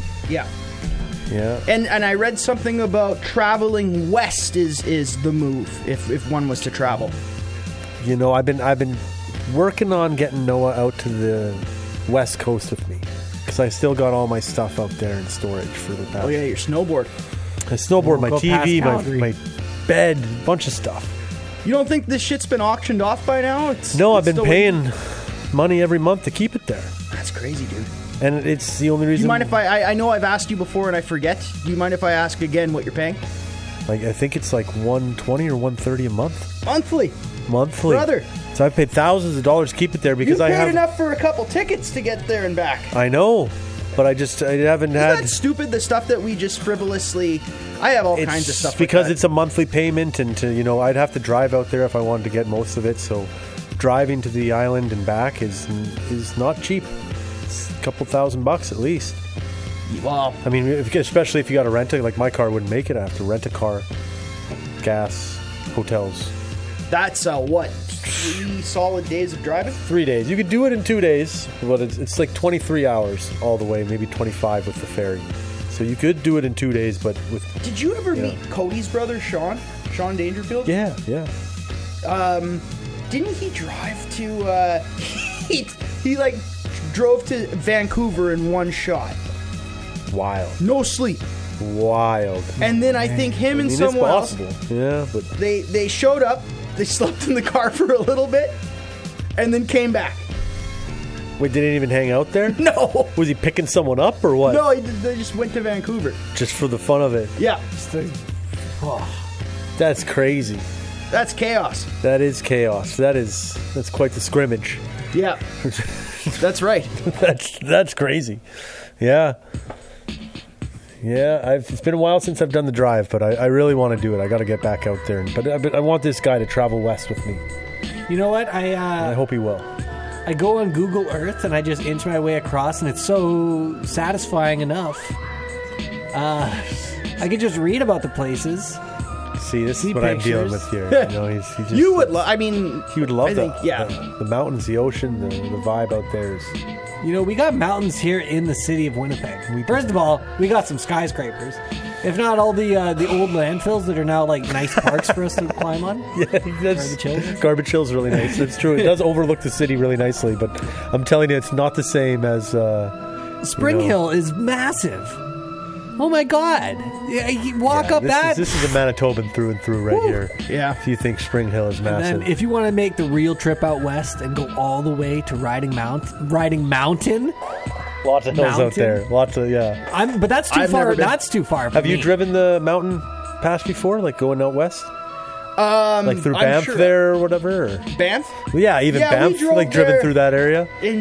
And I read something about traveling west is the move if one was to travel. You know, I've been working on getting Noah out to the West Coast with me, because I still got all my stuff out there in storage for the past. Oh yeah, your snowboard. My snowboard, my Go past TV, Calgary. my bed, bunch of stuff. You don't think this shit's been auctioned off by now? No, I've it's been still- paying money every month to keep it there, That's crazy, dude. and it's the only Do reason. you mind if I know I've asked you before and I forget? Do you mind if I ask again what you're paying? Like, I think it's like $120 or $130 a month. Monthly. Brother. So I've paid thousands of dollars to keep it there because You I paid have. enough for a couple tickets to get there and back. I know, but I haven't Isn't had. that stupid? The stuff that we just frivolously. I have all kinds of stuff. because like that. it's a monthly payment, and I'd have to drive out there if I wanted to get most of it. So driving to the island and back is not cheap. It's a couple $1,000 at least. Wow. I mean, especially if you got to rent it. Like, my car wouldn't make it. I have to rent a car, gas, hotels. That's what 3 solid days of driving. 3 days. You could do it in 2 days, but it's like 23 hours all the way, maybe 25 with the ferry. So you could do it in 2 days, but with. Did you ever meet Cody's brother, Sean Dangerfield? Yeah. Didn't he drive to? He like drove to Vancouver in one shot. Wild. No sleep. Wild. And then I think him and someone else. It's possible. Yeah, but They showed up. They slept in the car for a little bit, and then came back. wait, they didn't even hang out there? No. Was he picking someone up or what? No, they just went to Vancouver. Just for the fun of it. Yeah. That's crazy. That's chaos. That is chaos. That's quite the scrimmage. Yeah. That's right. That's crazy. Yeah. Yeah, it's been a while since I've done the drive, but I really want to do it. I got to get back out there. But I want this guy to travel west with me. You know what? I hope he will. I go on Google Earth and I just inch my way across, and it's so satisfying enough. I could just read about the places. See, this See is what I'm dealing pictures. with here. You know, he just, You would love. I mean, he would love I think, that. yeah. The mountains, the ocean, the vibe out there is. You know, we got mountains here in the city of Winnipeg. First of all, we got some skyscrapers. If not all the old landfills that are now like nice parks for us to climb on. Yeah, Garbage Hill's really nice. That's true. It does overlook the city really nicely, but I'm telling you, it's not the same as Spring Hill is massive. Oh my God! Yeah, you walk up that. This is a Manitoban through and through right here. Yeah. If you think Spring Hill is massive, And then if you want to make the real trip out west and go all the way to Riding Mountain. Lots of hills out there. Lots of But that's too far. That's too far. Have you driven the mountain pass before, like going out west? Like through I'm Banff sure- there or whatever? Or? Banff? Well, yeah, even Banff, we drove like driven there through that area. In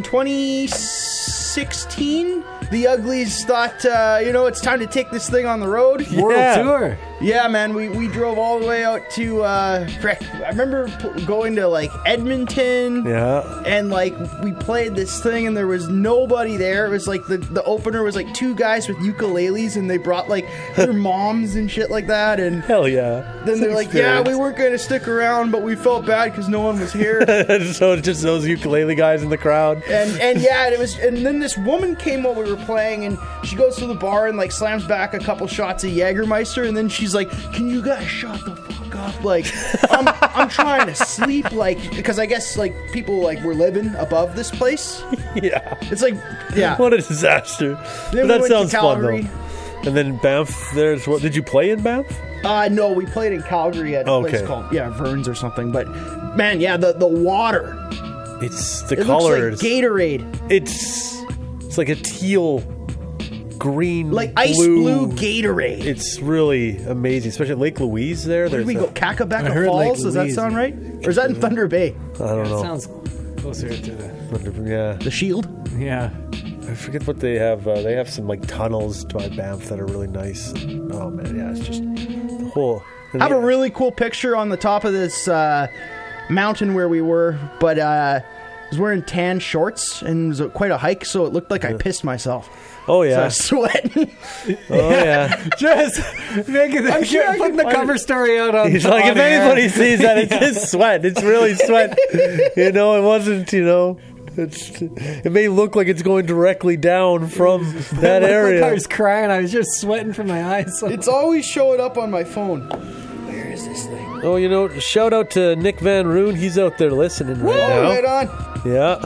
2016, the Uglies thought, it's time to take this thing on the road. World tour. Yeah, man, we drove all the way out to, I remember going to, like, Edmonton. Yeah. And, like, we played this thing, and there was nobody there. It was, like, the opener was, like, 2 guys with ukuleles, and they brought, like, their moms and shit like that. And hell yeah. Then they're like, yeah, we weren't going to stick around, but we felt bad because no one was here. So it's just those ukulele guys in the crowd. And yeah, and then this woman came while we were playing, and she goes to the bar and like slams back a couple shots of Jägermeister, and then she's like, "Can you guys shut the fuck up? Like, I'm trying to sleep, like, because I guess like people like were living above this place. Yeah, it's like, yeah, what a disaster. Then But we that went to sounds fun Calgary. though. And then Banff, there's what? Did you play in Banff? No, we played in Calgary at a place called Verns or something. But man, yeah, the water. It's the It color. looks like Gatorade. It's like a teal green, like ice blue Gatorade. It's really amazing, especially Lake Louise there. Where did we go? Kakabeka Falls? Does that sound right? Or is that in Thunder Bay? I don't know. Sounds closer to the Shield? Yeah. I forget what they have. They have some like tunnels by Banff that are really nice. Oh man, yeah, it's just the whole. I have a really cool picture on the top of this mountain where we were, but I was wearing tan shorts and it was quite a hike, so it looked like I pissed myself. Oh yeah, so I was sweating. Oh yeah, just making putting the cover story out on. He's like, if anybody sees that, it's his sweat. It's really sweat. It wasn't. It may look like it's going directly down from that area. Like I was crying. I was just sweating from my eyes. It's always showing up on my phone. Where is this thing? Oh, shout out to Nick Van Roon. He's out there listening right now. Right on. Yeah.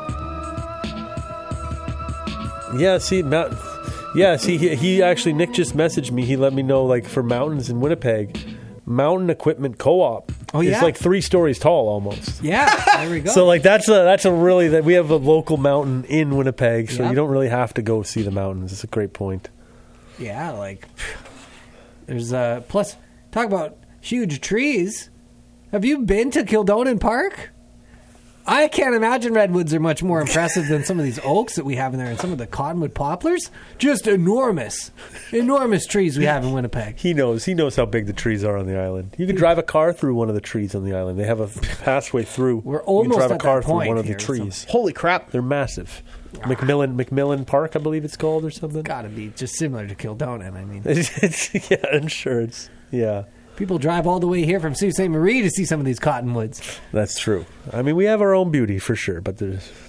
Yeah, see, he actually, Nick just messaged me. He let me know, like, for mountains in Winnipeg, Mountain Equipment Co-op. Oh, yeah? It's like 3 stories tall almost. Yeah, there we go. So, like, that's a really, that we have a local mountain in Winnipeg, so you don't really have to go see the mountains. It's a great point. Yeah, like, there's, plus, talk about huge trees. Have you been to Kildonan Park? I can't imagine redwoods are much more impressive than some of these oaks that we have in there and some of the cottonwood poplars. Just enormous trees we have in Winnipeg. He knows how big the trees are on the island. You can drive a car through one of the trees on the island. They have a pathway through. We're almost you can drive at a car that point through one of the here, trees. Holy crap. They're massive. McMillan Park, I believe it's called, or something. Gotta be just similar to Kildonan, I mean. Yeah, I'm sure it's, yeah. People drive all the way here from Sault Ste. Marie to see some of these cottonwoods. That's true. I mean, we have our own beauty for sure, but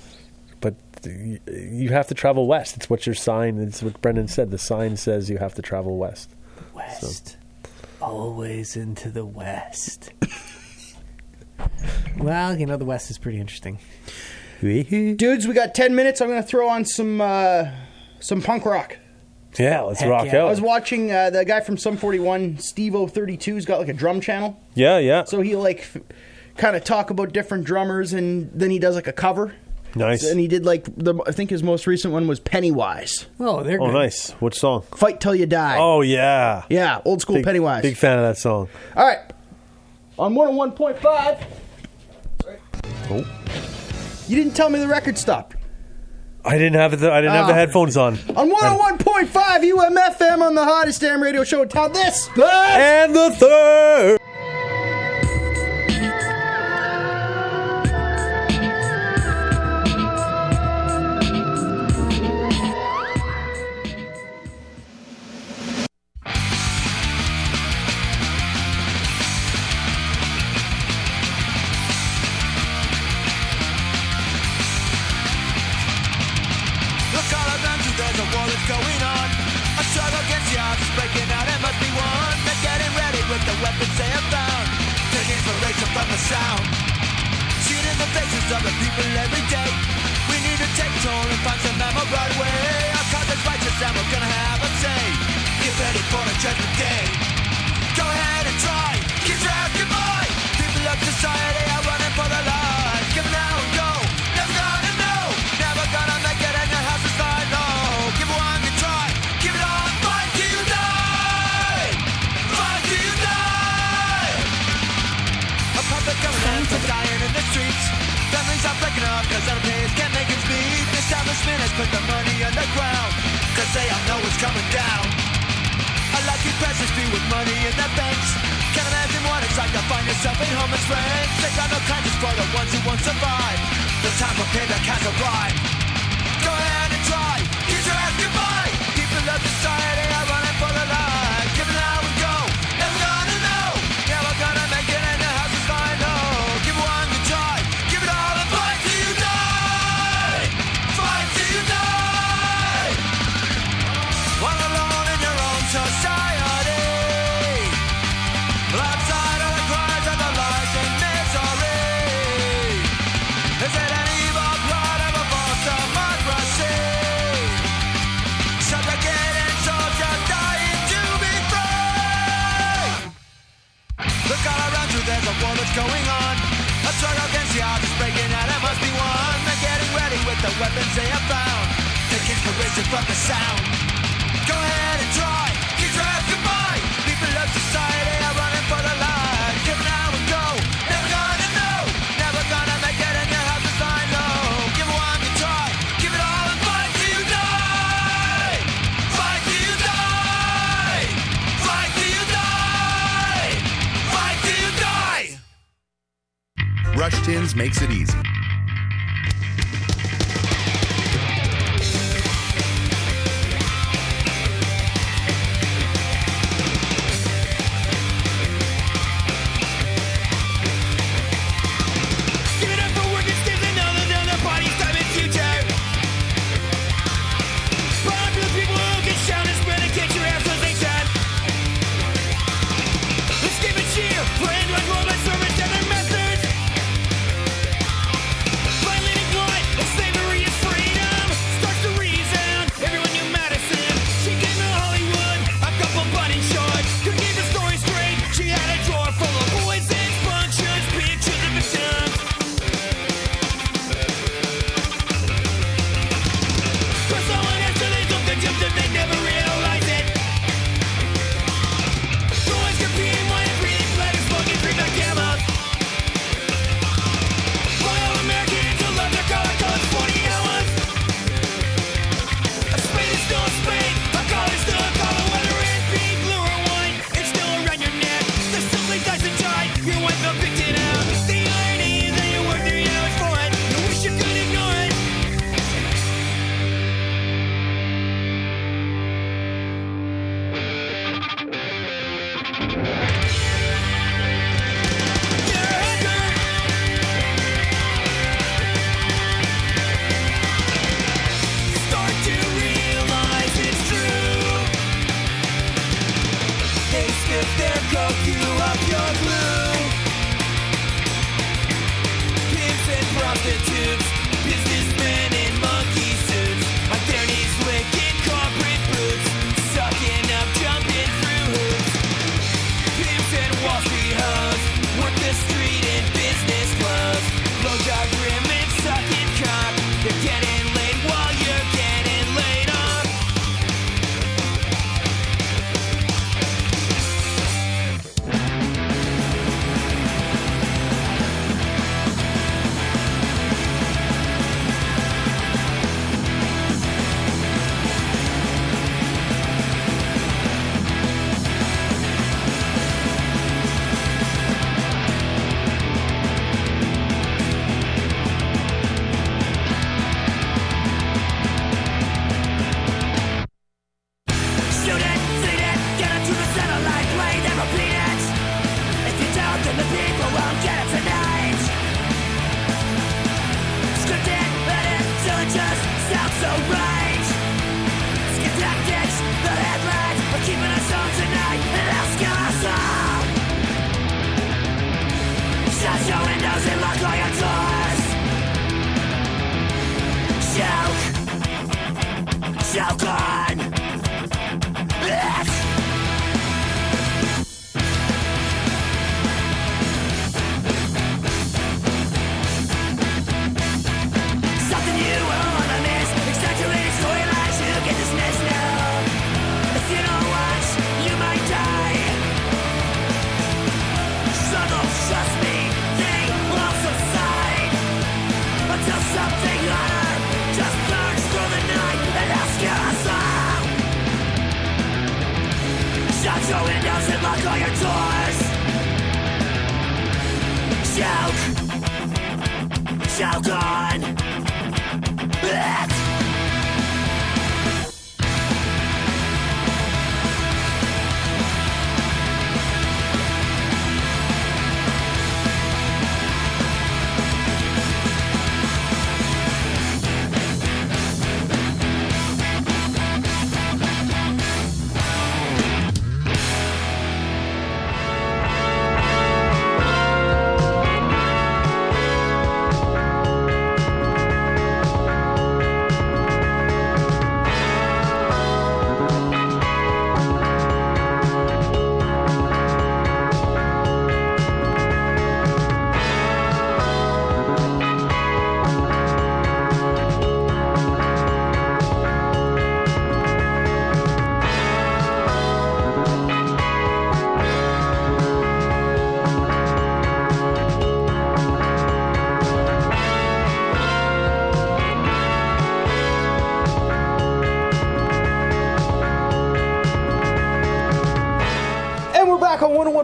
you have to travel west. It's what your sign. It's what Brendan said. The sign says you have to travel west. West, always into the west. Well, the west is pretty interesting. Dudes, we got 10 minutes. I'm going to throw on some punk rock. Yeah, let's rock out. I was watching the guy from Sum 41, Steve-O32, has got like a drum channel. Yeah. So he kind of talk about different drummers, and then he does like a cover. Nice. And he did I think his most recent one was Pennywise. Oh, they're good. Oh, nice. Which song? Fight Till You Die. Oh, yeah. Yeah, old school Pennywise. Big fan of that song. All right. On 101.5. Oh. You didn't tell me the record stopped. I didn't have the headphones on. On 101.5 UMFM on the hottest damn radio show in town. This and the third. Weapons they have found, take inspiration from the sound. ahead and try. Kiss your ass goodbye. People of society are running for the light. Give now and go. Never gonna know. Never gonna make it in your house to sign low. Give it one good try. Give it all and fight till you die. Fight till you die. Fight till you die. Fight till you die. Rush Tins makes it easy. Give it up for working stiff and all the party's time and future. Popular people who can shout and spread and kick your ass as they can. Let's give a cheer for Android Global Service and their methods. Violent and glide, and slavery is freedom. Starts to resound, everyone knew Madison. She came to Hollywood, a couple button shorts. Could keep the story straight, she had a drawer full of poisons, punctures, pictures of victims. For so long after they took the jump that they never realized it. Boys competing, wine and breathing, letters, smoking, drink like camels. Loyal Americans who love their color codes 40 hours. A spade is still a spade, a collar is still a collar. Whether it's pink, blue, or white, it's still around your neck. The simply doesn't die, your wife will pick it out. The irony is that you work 3 hours for it. You wish you could ignore it. Start to realize it's true. They skip their coke, you up your glue. Pimps and prostitutes, businessmen in monkey suits, on their knees licking corporate boots, sucking up, jumping through hoops. Pimps and Wall Street hoes, work the street in business clothes, blowjob grim and sucking cock. They're getting laid while you're getting laid off. Shoot it, feed it, get it to the satellite, play then repeat it. If you don't, then the people won't get it tonight. Script it, edit, till it just sounds so right. Skip tactics, the headlines are keeping us home tonight, and they'll scare us all. Shut your windows and lock all your doors. Choke on. Something you will wanna miss. Exaggerated storylines you get dismissed now. If you don't watch, you might die. Struggles, trust me, they will subside until something hotter just burns through the night and asks us all. Shut your windows and lock all your doors. Choke on.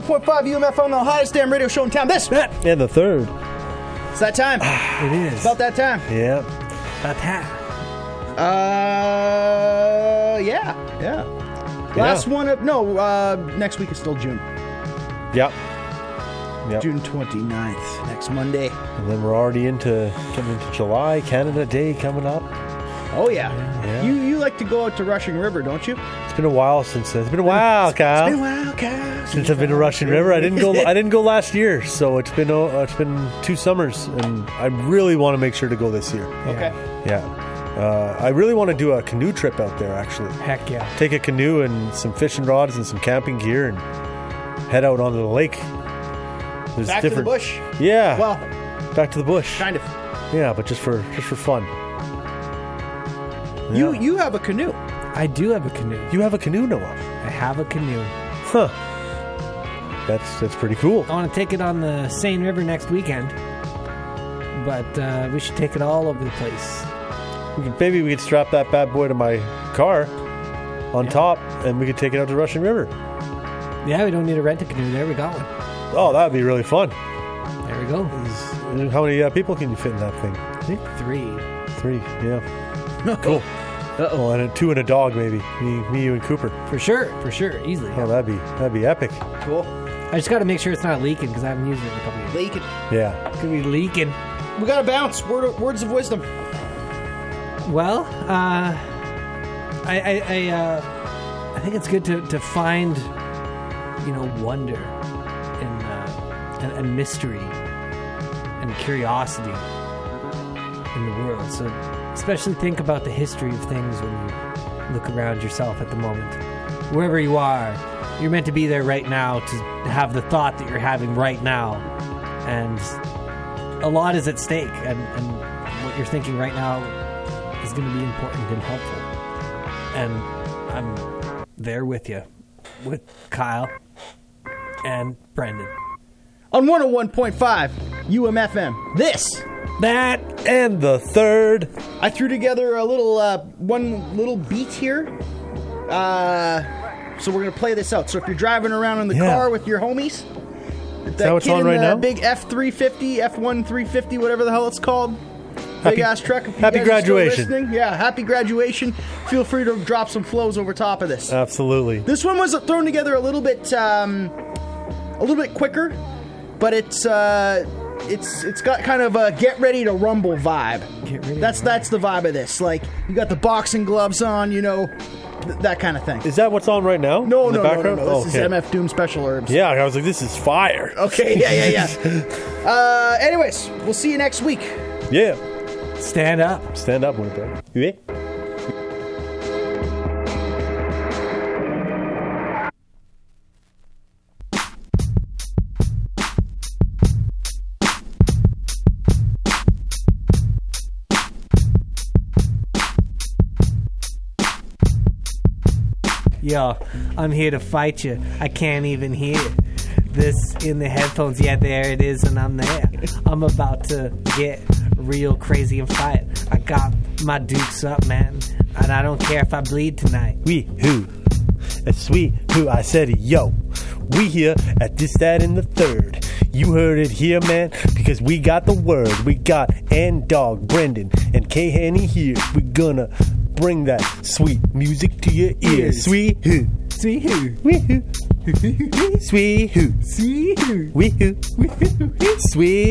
101.5 UMFM on the hottest damn radio show in town. This and the third. It's that time. It is. It's about that time. Yeah. About that. Yeah. Last one up. No, next week is still June. Yep. June 29th, next Monday. And then we're already getting into July. Canada Day coming up. Oh, yeah. You like to go out to Rushing River, don't you? It's been a while since. It's been a while, Kyle. It's been a while, Kyle. Since I've been to Rushing River. I didn't go last year, so it's been 2 summers, and I really want to make sure to go this year. Okay. Yeah. I really want to do a canoe trip out there, actually. Heck yeah. Take a canoe and some fishing rods and some camping gear and head out onto the lake. There's Back to the bush. Yeah. Well, back to the bush. Kind of. Yeah, but just for fun. Yeah. You have a canoe. I do have a canoe. You have a canoe, Noah? I have a canoe. Huh. That's pretty cool. I want to take it on the Seine River next weekend, but we should take it all over the place. Maybe we could strap that bad boy to my car on top, and we could take it out to Rushing River. Yeah, we don't need to rent a canoe there. We got one. Oh, that would be really fun. There we go. How many people can you fit in that thing? I think 3. 3, yeah. Cool. Uh-oh. And 2 and a dog, maybe. Me, you, and Cooper. For sure, easily. Oh, that'd be epic. Cool. I just got to make sure it's not leaking because I haven't used it in a couple years. Leaking. Yeah. It's going to be leaking. We got to bounce. Words of wisdom. Well, I think it's good to find, wonder and mystery and curiosity in the world. So especially think about the history of things when you look around yourself at the moment. Wherever you are, you're meant to be there right now to have the thought that you're having right now. And a lot is at stake, and what you're thinking right now is going to be important and helpful. And I'm there with you, with Kyle and Brendan. On 101.5 UMFM, this, that, and the third. I threw together a little, one little beat here. So we're going to play this out. So if you're driving around in the car with your homies, that what's on right now? Big F350, F1350, whatever the hell it's called. Big ass truck. Happy graduation. Yeah, happy graduation. Feel free to drop some flows over top of this. Absolutely. This one was thrown together a little bit quicker, but it's got kind of a get ready to rumble vibe. That's the vibe of this. Like, you got the boxing gloves on, that kind of thing. Is that what's on right now? No. Background? This is MF Doom Special Herbs. Yeah, I was like, this is fire. Okay, yeah. Anyways, we'll see you next week. Yeah. Stand up. Stand up, Winnipeg. Yeah. Yo, I'm here to fight you. I can't even hear this in the headphones. Yeah, there it is, and I'm there. I'm about to get real crazy and fight. I got my dukes up, man, and I don't care if I bleed tonight. We who? A sweet who? I said yo. We here at this, that, and the third. You heard it here, man, because we got the word. We got N-Dog, Brendan, and K-Henny here. We gonna bring that sweet music to your ears. Sweet who? Sweet who? We who? Sweet who? Sweet who? We who? Sweet